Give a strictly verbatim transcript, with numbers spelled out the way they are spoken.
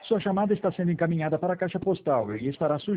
Sua chamada está sendo encaminhada para a caixa postal e estará sujeita